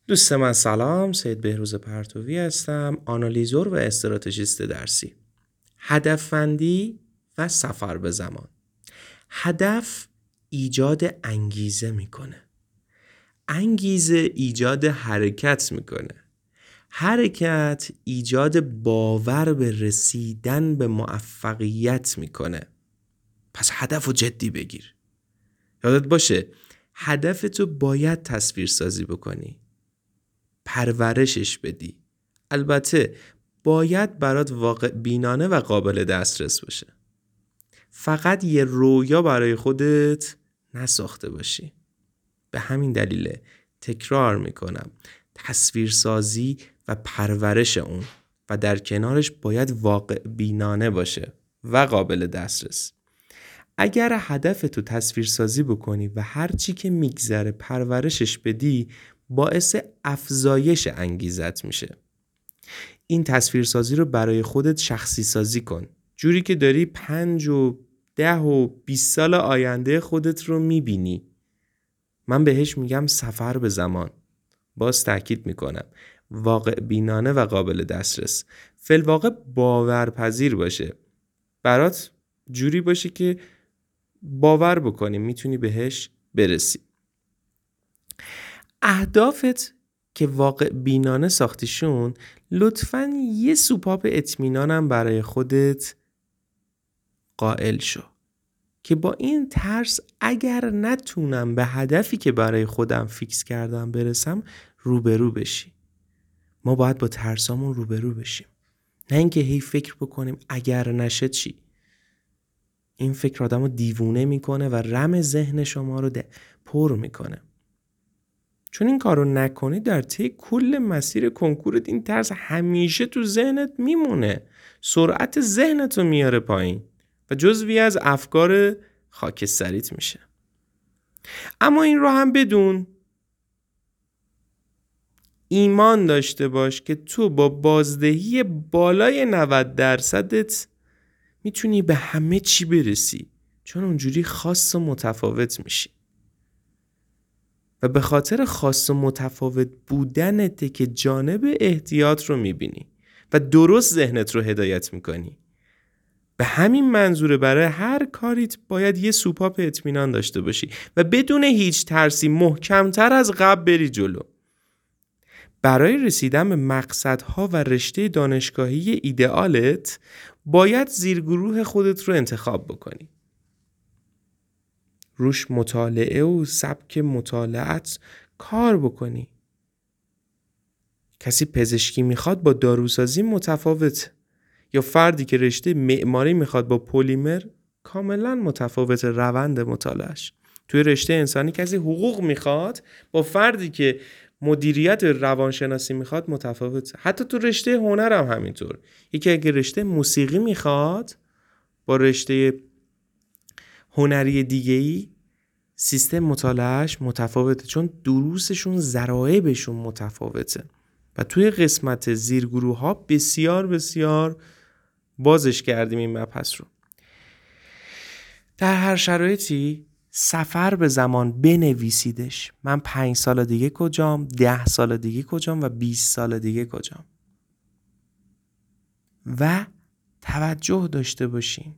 دوست من سلام، سید بهروز پرتوی هستم، آنالیزور و استراتژیست درسی. هدفمندی و سفر به زمان. هدف ایجاد انگیزه میکنه. انگیزه ایجاد حرکت میکنه. حرکت ایجاد باور به رسیدن به موفقیت میکنه. پس هدف رو جدی بگیر. یادت باشه هدفتو باید تصویر سازی بکنی. پرورشش بدی. البته باید برات واقع بینانه و قابل دسترس باشه. فقط یه رویا برای خودت نساخته باشی. به همین دلیل تکرار میکنم، تصویرسازی و پرورش اون و در کنارش باید واقع بینانه باشه و قابل دسترس. اگر هدفتو تصویرسازی بکنی و هر چی که میگذره پرورشش بدی، باعث افزایش انگیزت میشه. این تصویرسازی رو برای خودت شخصی سازی کن، جوری که داری 5 و 10 و 20 سال آینده خودت رو میبینی. من بهش میگم سفر به زمان. باز تاکید میکنم واقع بینانه و قابل دسترس. فی‌الواقع باورپذیر باشه. برات جوری باشه که باور بکنی میتونی بهش برسی. اهدافت که واقع بینانه ساختیشون، لطفاً یه سوپاپ اطمینانم برای خودت قائل شو که با این ترس اگر نتونم به هدفی که برای خودم فیکس کردم برسم روبرو بشی. ما باید با ترسامون روبرو بشیم، نه اینکه هی فکر بکنیم اگر نشه چی. این فکر آدمو دیوونه میکنه و رم ذهن شما رو پر میکنه. چون این کارو نکنی در طی کل مسیر کنکورت این ترس همیشه تو ذهنت میمونه. سرعت ذهنتو میاره پایین و جزوی از افکار خاکستریت میشه. اما این رو هم بدون، ایمان داشته باش که تو با بازدهی بالای 90% میتونی به همه چی برسی، چون اونجوری خاص و متفاوت میشی. و به خاطر خاص و متفاوت بودنته که جانب احتیاط رو میبینی و درست ذهنت رو هدایت میکنی. به همین منظوره برای هر کاریت باید یه سوپاپ اطمینان داشته باشی و بدون هیچ ترسی محکمتر از قبل بری جلو. برای رسیدن به مقصدها و رشته دانشگاهی ایدئالت باید زیرگروه خودت رو انتخاب بکنی. روش مطالعه و سبک مطالعت کار بکنی. کسی پزشکی میخواد با داروسازی متفاوت، یا فردی که رشته معماری میخواد با پلیمر کاملا متفاوت روند مطالعهش. توی رشته انسانی کسی حقوق میخواد با فردی که مدیریت روانشناسی میخواد متفاوت. حتی تو رشته هنر هم همینطور. یکی اگه رشته موسیقی میخواد با رشته هنری دیگه‌ای سیستم مطالعهش متفاوته، چون دروسشون ذرایبشون متفاوته. و توی قسمت زیرگروه ها بسیار بسیار بازش کردیم این مبحث رو. در هر شرایطی سفر به زمان بنویسیدش. من 5 سال دیگه کجام، 10 سال دیگه کجام و 20 سال دیگه کجام. و توجه داشته باشین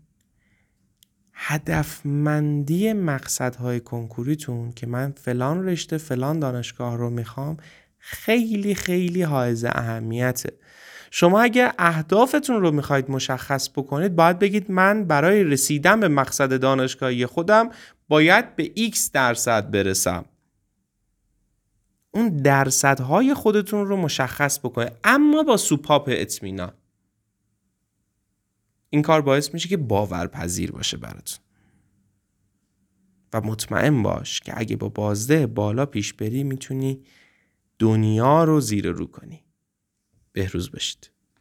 هدفمندی مقصدهای کنکوریتون که من فلان رشته فلان دانشگاه رو میخوام خیلی خیلی حائز اهمیته. شما اگه اهدافتون رو میخواید مشخص بکنید باید بگید من برای رسیدن به مقصد دانشگاهی خودم باید به X% برسم. اون درصدهای خودتون رو مشخص بکنید، اما با سوپاپ اطمینان. این کار باعث میشه که باورپذیر باشه براتون و مطمئن باش که اگه با بازده بالا پیش بری میتونی دنیا رو زیر رو کنی. بهروز باشید.